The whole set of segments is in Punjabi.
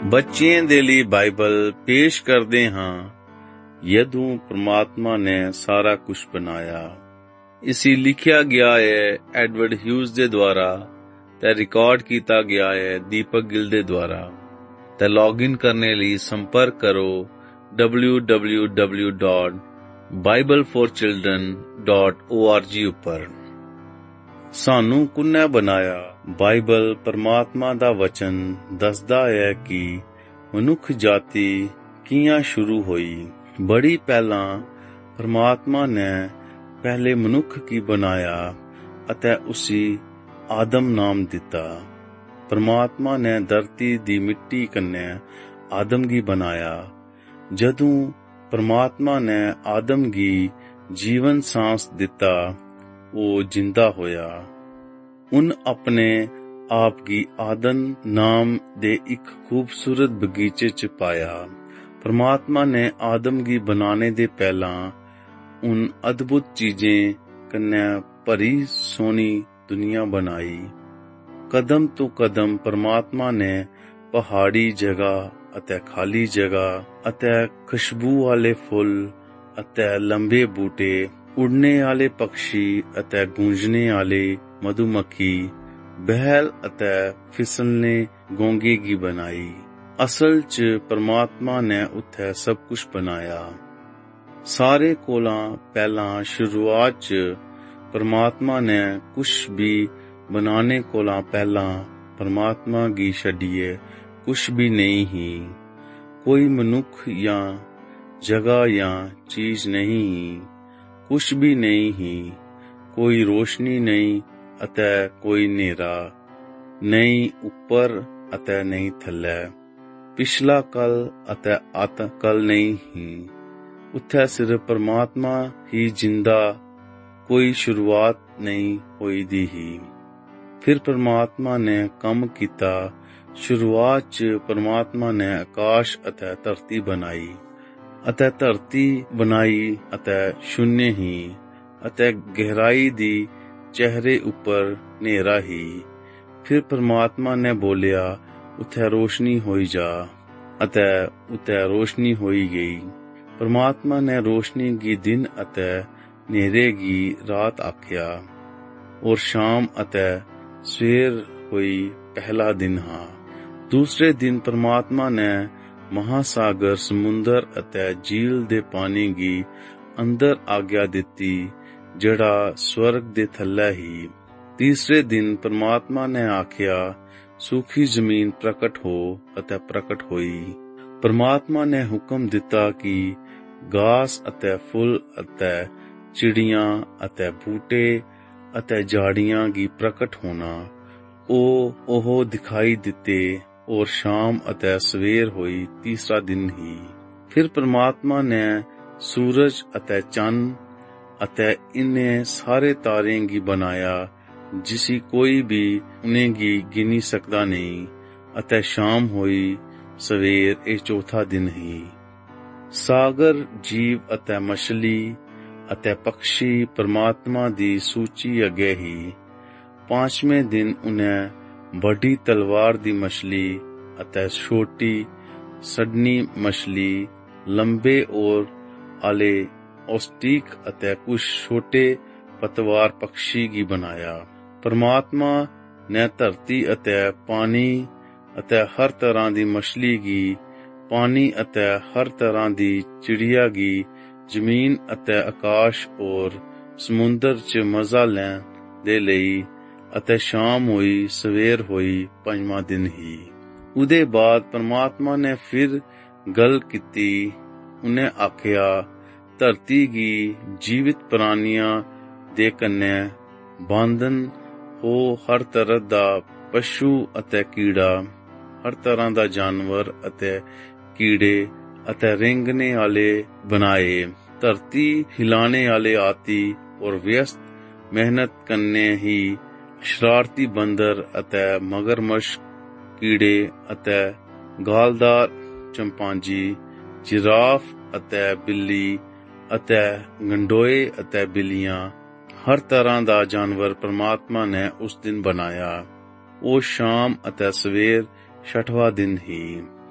ਬੱਚਿਆਂ ਦੇ ਲਈ ਬਾਈਬਲ ਪੇਸ਼ ਕਰਦੇ ਹਾਂ। ਜਦੋਂ ਪ੍ਰਮਾਤਮਾ ਨੇ ਸਾਰਾ ਕੁਝ ਬਣਾਇਆ। ਇਸੇ ਲਿਖਿਆ ਗਿਆ ਹੈ ਐਡਵਰਡ ਹਿਊਜ਼ ਦੇ ਦੁਆਰਾ ਤੇ ਰਿਕਾਰਡ ਕੀਤਾ ਗਿਆ ਹੈ ਦੀਪਕ ਗਿੱਲ ਦੇ ਦੁਆਰਾ। ਤੇ ਲੌਗਇਨ ਕਰਨੇ ਲਈ ਸੰਪਰਕ ਕਰੋ www.bibleforchildren.org ਉੱਪਰ। ਸਾਨੂੰ ਕੁੰਨੇ ਬਣਾਇਆ। ਬਾਈਬਲ ਪਰਮਾਤਮਾ ਦਾ ਵਚਨ ਦੱਸਦਾ ਹੈ ਕਿ ਮਨੁੱਖ ਜਾਤੀ ਕਿਵੇਂ ਸ਼ੁਰੂ ਹੋਈ। ਬੜੀ ਪਹਿਲਾਂ ਪਰਮਾਤਮਾ ਨੇ ਪਹਿਲੇ ਮਨੁੱਖ ਕੀ ਬਣਾਇਆ ਅਤੇ ਉਸੇ ਆਦਮ ਨਾਮ ਦਿੱਤਾ। ਪਰਮਾਤਮਾ ਨੇ ਧਰਤੀ ਦੀ ਮਿੱਟੀ ਕੰਨੇ ਆਦਮ ਕੀ ਬਣਾਇਆ। ਜਦੋਂ ਪਰਮਾਤਮਾ ਨੇ ਆਦਮ ਕੀ ਜੀਵਨ ਸਾਂਸ ਦਿੱਤਾ, ਉਹ ਜਿੰਦਾ ਹੋਇਆ। ਉਨ ਆਪਣੇ ਆਪ ਕੀ ਆਦਮ ਨਾਮ ਦੇ ਇੱਕ ਖੂਬਸੂਰਤ ਬਗੀਚੇ ਚ ਪਾਇਆ। ਪਰਮਾਤਮਾ ਨੇ ਆਦਮ ਕੀ ਬਣਾने ਦੇ ਪਹਿਲਾਂ ਉਨ ਅਦਭੁਤ ਚੀਜ਼ੇ ਕੰਨੇ ਭਰੀ ਸੋਹਣੀ ਦੁਨੀਆ ਬਣਾਈ। ਕਦਮ ਤੋਂ ਕਦਮ ਪਰਮਾਤਮਾ ਨੇ ਪਹਾੜੀ ਜਗ੍ਹਾ ਅਤੇ ਖਾਲੀ ਜਗ੍ਹਾ ਅਤੇ ਖੁਸ਼ਬੂ ਵਾਲੇ ਫੁੱਲ ਅਤੇ ਲੰਬੇ ਬੂਟੇ, ਉੜਨੇ ਵਾਲੇ ਪੰਛੀ ਅਤੇ ਗੂੰਜਣੇ ਵਾਲੇ ਮਧੂਮੱਖੀ, ਬਹਿਲ ਅਤੇ ਫਿਸਲਨੇ ਗੋਂਗੇ ਕੀ ਬਣਾਈ। ਅਸਲ ਚ ਪਰਮਾਤਮਾ ਨੇ ਉੱਥੇ ਸਭ ਕੁਝ ਬਣਾਇਆ। ਸਾਰੇ ਕੋਲੋਂ ਪਹਿਲਾਂ ਸ਼ੁਰੂਆਤ ਚ ਪਰਮਾਤਮਾ ਨੇ ਕੁਝ ਵੀ ਬਣਾने ਕੋਲੋਂ ਪਹਿਲਾਂ ਪਰਮਾਤਮਾ ਕੀ ਛੱਡੀਏ ਕੁਝ ਵੀ ਨਹੀਂ ਹੀ। ਕੋਈ ਮਨੁੱਖ ਜਾਂ ਜਗ੍ਹਾ ਜਾਂ ਚੀਜ਼ ਨਹੀਂ ਹੀ, ਕੁਝ ਵੀ ਨਹੀਂ ਹੀ। ਕੋਈ ਰੋਸ਼ਨੀ ਨਹੀਂ ਅਤੇ ਕੋਈ ਹਨੇਰਾ, ਨਹੀਂ ਉੱਪਰ ਅਤੇ ਨਹੀਂ ਥੱਲੇ, ਪਿਛਲਾ ਕੱਲ ਅਤੇ ਅੱਤ ਕੱਲ ਨਹੀਂ ਹੀ। ਉੱਥੇ ਸਿਰਫ ਪਰਮਾਤਮਾ ਹੀ ਜਿੰਦਾ, ਕੋਈ ਸ਼ੁਰੂਆਤ ਨਹੀਂ ਹੋਈ ਦੀ ਹੀ। ਫਿਰ ਪਰਮਾਤਮਾ ਨੇ ਕੰਮ ਕੀਤਾ। ਸ਼ੁਰੂਆਤ ਚ ਪਰਮਾਤਮਾ ਨੇ ਆਕਾਸ਼ ਅਤੇ ਧਰਤੀ ਬਣਾਈ ਅਤੇ ਧਰਤੀ ਬਣਾਈ ਅਤੇ ਸ਼ੂਨਯ ਹੀ ਅਤੇ ਗਹਿਰਾਈ ਦੀ ਚਿਹਰੇ ਉੱਪਰ ਹਨੇਰਾ ਹੀ। ਫਿਰ ਪਰਮਾਤਮਾ ਨੇ ਬੋਲਿਆ, ਉੱਥੇ ਰੋਸ਼ਨੀ ਹੋਈ ਜਾ, ਅਤੇ ਉੱਥੇ ਰੋਸ਼ਨੀ ਹੋਈ ਗਈ। ਪਰਮਾਤਮਾ ਨੇ ਰੋਸ਼ਨੀ ਕੀ ਦਿਨ ਅਤੇ ਹਨੇਰੇ ਕੀ ਰਾਤ ਆਖਿਆ। ਔਰ ਸ਼ਾਮ ਅਤੇ ਸਵੇਰ ਹੋਈ ਪਹਿਲਾ ਦਿਨ ਹਾਂ। ਦੂਸਰੇ ਦਿਨ ਪਰਮਾਤਮਾ ਨੇ ਮਹਾਸਾਗਰ, ਸਮੁੰਦਰ ਅਤੇ ਝੀਲ ਦੇ ਪਾਣੀ ਕੀ ਅੰਦਰ ਆਗਿਆ ਦਿੱਤੀ, ਜਿਹੜਾ ਸਵਰਗ ਦੇ ਥੱਲੇ ਹੀ। ਤੀਸਰੇ ਦਿਨ ਪਰਮਾਤਮਾ ਨੇ ਆਖਿਆ, ਸੁੱਕੀ ਜ਼ਮੀਨ ਪ੍ਰਗਟ ਹੋ ਅਤੇ ਪ੍ਰਗਟ ਹੋਈ। ਪਰਮਾਤਮਾ ਨੇ ਹੁਕਮ ਦਿੱਤਾ ਕਿ ਘਾਸ ਅਤੇ ਫੁੱਲ ਅਤੇ ਚਿੜੀਆਂ ਅਤੇ ਬੂਟੇ ਅਤੇ ਝਾੜੀਆਂ ਕੀ ਪ੍ਰਗਟ ਹੋਣਾ। ਉਹ ਦਿਖਾਈ ਦਿੱਤੇ। ਔਰ ਸ਼ਾਮ ਅਤੇ ਸਵੇਰ ਹੋਈ ਤੀਸਰਾ ਦਿਨ ਹੀ। ਫਿਰ ਪਰਮਾਤਮਾ ਨੇ ਸੂਰਜ ਅਤੇ ਚੰਨ ਅਤੇ ਇਨ੍ਹਾਂ ਸਾਰੇ ਤਾਰਿਆਂ ਕੀ ਬਣਾਇਆ, ਜਿਸੀ ਕੋਈ ਵੀ ਉਨ੍ਹਾਂ ਕੀ ਗਿਣੀ ਸਕਦਾ ਨਹੀਂ। ਅਤੇ ਸ਼ਾਮ ਹੋਈ ਸਵੇਰ, ਇਹ ਚੌਥਾ ਦਿਨ ਹੀ। ਸਾਗਰ, ਜੀਵ ਅਤੇ ਮਛਲੀ ਅਤੇ ਪੰਛੀ ਪਰਮਾਤਮਾ ਦੀ ਸੂਚੀ ਅੱਗੇ ਹੀ। ਪਾਂਚਵੇਂ ਦਿਨ ਉਹਨੇ ਵੱਡੀ ਤਲਵਾਰ ਦੀ ਮਛਲੀ ਅਤੇ ਛੋਟੀ ਸਡਨੀ ਮਛਲੀ, ਲੰਬੇ ਔਰ ਆਲੇ ਔਸਟੀਕ ਅਤੇ ਕੁਝ ਛੋਟੇ ਪਤਵਾਰ ਪੰਛੀ ਕੀ ਬਣਾਇਆ। ਪਰਮਾਤਮਾ ਨੇ ਧਰਤੀ ਅਤੇ ਪਾਣੀ ਅਤੇ ਹਰ ਤਰ੍ਹਾਂ ਦੀ ਮਛਲੀ ਕੀ, ਪਾਣੀ ਅਤੇ ਹਰ ਤਰ੍ਹਾਂ ਦੀ ਚਿੜੀਆ ਕੀ, ਜ਼ਮੀਨ ਅਤੇ ਆਕਾਸ਼ ਔਰ ਸਮੁੰਦਰ ਚ ਮਜ਼ਾ ਲੈਣ ਦੇ ਲਈ। ਅਤੇ ਸ਼ਾਮ ਹੋਈ ਸਵੇਰ ਹੋਈ ਪੰਜਵਾਂ ਦਿਨ ਹੀ। ਉਹਦੇ ਬਾਅਦ ਪਰਮਾਤਮਾ ਨੇ ਫਿਰ ਗੱਲ ਕੀਤੀ। ਉਹਨੇ ਆਖਿਆ, ਧਰਤੀ ਕੀ ਜੀਵਿਤ ਪ੍ਰਾਣੀਆਂ ਦੇ ਕੰਨੇ ਬੰਧਨ ਹੋ, ਹਰ ਤਰ੍ਹਾਂ ਦਾ ਪਸ਼ੂ ਅਤੇ ਕੀੜਾ, ਹਰ ਤਰ੍ਹਾਂ ਦਾ ਜਾਨਵਰ ਅਤੇ ਕੀੜੇ ਅਤੇ ਰੇਂਗਣੇ ਵਾਲੇ ਬਣਾਏ। ਧਰਤੀ ਹਿਲਾਣੇ ਵਾਲੇ ਹਾਥੀ ਔਰ ਵਿਅਸਤ ਮਿਹਨਤ ਕਰਨੇ ਹੀ, ਸ਼ਰਾਰਤੀ ਬੰਦਰ ਅਤੇ ਮਗਰਮੱਛ, ਕੀੜੇ ਅਤੇ ਗਾਲਦਾਰ ਚੰਪਾਂਜੀ, ਜਿਰਾਫ ਅਤੇ ਬਿੱਲੀ ਅਤੇ ਗੰਡੋਏ ਅਤੇ ਬਿੱਲੀਆਂ, ਹਰ ਤਰ੍ਹਾਂ ਦਾ ਜਾਨਵਰ ਪਰਮਾਤਮਾ ਨੇ ਉਸ ਦਿਨ ਬਣਾਇਆ। ਉਹ ਸ਼ਾਮ ਅਤੇ ਸਵੇਰ ਛਠਵਾਂ ਦਿਨ ਹੀ।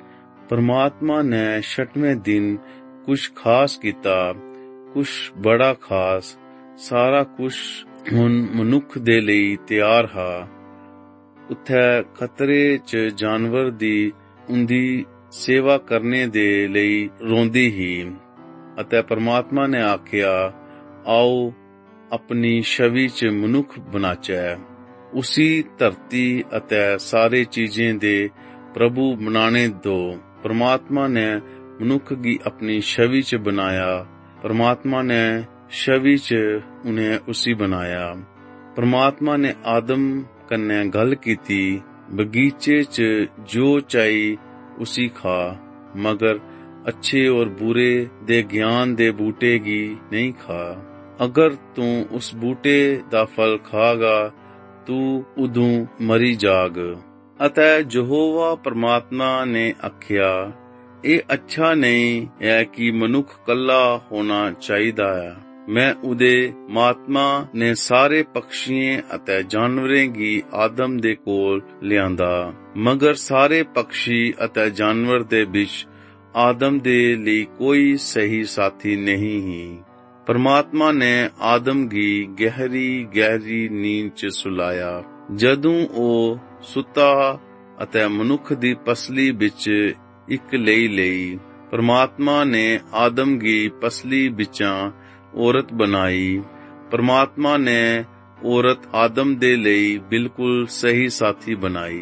परमात्मा ने 6वें दिन कुछ खास कीता, कुछ बड़ा खास। सारा कुछ हुण मनुख दे लई तैयार हा। उत्थे खतरे च जानवर दी उंदी सेवा करने दे लई रोंदी ही। अते परमात्मा ने आख्या, आओ अपनी छवि च मनुख बनाचै, उसी धरती अते सारे चीजें दे प्रभु बनाने दो। परमात्मा ने मनुख गी अपनी छवि च बनाया, परमात्मा ने छवि च उन्हें उसी बनाया। परमात्मा ने आदम कन्ने गल कीती, बगीचे च जो चाही उसी खा, मगर अच्छे और बुरे दे ज्ञान दे बूटे गी नहीं खा। अगर तू उस बूटे दा फल खागा तू उदों मरी जाग। अतः यहोवा परमात्मा ने आख्या, ये अच्छा नहीं है कि मनुख कल्ला होना चाहिदा है। मैं उदे महात्मा ने सारे पक्षियों अते जानवरें गी आदम दे कोल लियांदा, मगर सारे पक्षी अते जानवर दे बिच आदम दे लई कोई सही साथी नहीं ही। परमात्मा ने आदम गी गहरी गहरी नींद च सुलाया। जदों ओ सुता अते मनुख दी पसली बिच इक लई परमात्मा ने आदम गी पसली बिचां औरत बनाई। परमात्मा ने औरत आदम दे लई बिल्कुल सही साथी बनाई।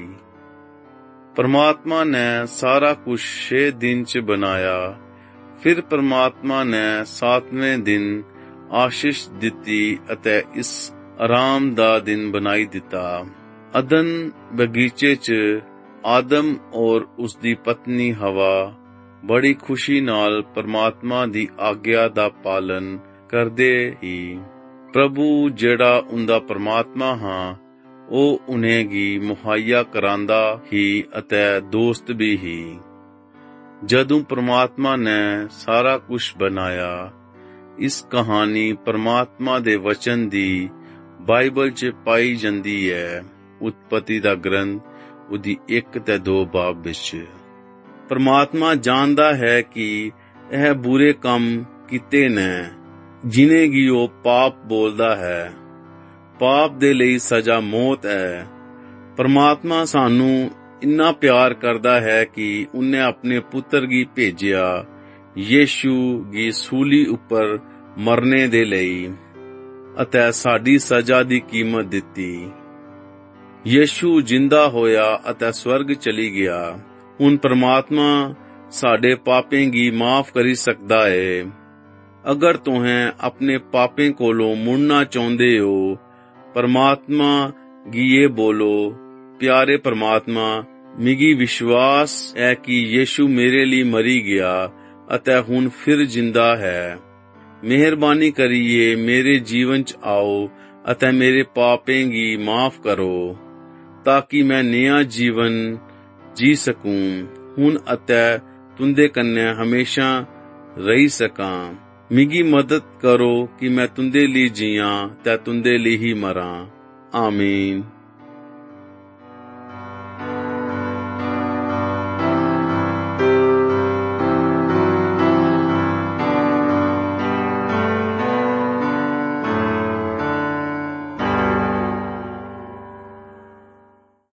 परमात्मा ने सारा कुछ 6 दिन च बनाया। फिर परमात्मा ने 7वें दिन आशीष दिती अते इस आराम दा दिन बनाई दिता। अदन बगीचे च आदम और उसदी पत्नी हवा बड़ी खुशी नाल परमात्मा दी आग्या दा पालन करदे ही। प्रभु जेड़ा उंदा परमात्मा हां ओ उन्हें गी मुहैया करांदा ही अते दोस्त भी ही। जदों परमात्मा ने सारा कुछ बनाया। इस कहानी परमात्मा दे वचन दी बाइबल च पाई जंदी है। उत्पत्ति दा ग्रंथ उदी 1 ते 2 बाब विच। परमात्मा जानदा है कि यह बुरे काम कीते ने जिन्हें गी ओ पाप बोलदा है। पाप दे लई सजा मौत है। परमात्मा सानू इन्ना प्यार करदा है कि उन्हें अपने पुत्र गी भेजिया यीशु गी सूली उपर मरने दे लई अते साडी सजा दी कीमत दिती। यीशु जिंदा होया अते स्वर्ग चली गया। हुण परमात्मा साडे पापें गी माफ करी सकदा है। अगर तुहें अपने पापें कोलों मुड़ना चाहुंदे हो, परमात्मा गी ये बोलो, प्यारे परमात्मा, मिगी विश्वास है कि यीशु मेरे लिए मरी गया अते हुण फिर जिंदा है। मेहरबानी करिए मेरे जीवन च आओ अते मेरे पापें गी माफ करो ताकि मैं नया जीवन जी सकूं हुण अते तुंदे कन्ने हमेशा रही सकां। मिगी मदद करो कि मैं तुंदे लिए जियां ते तुंदे लिए ही मरां। आमीन।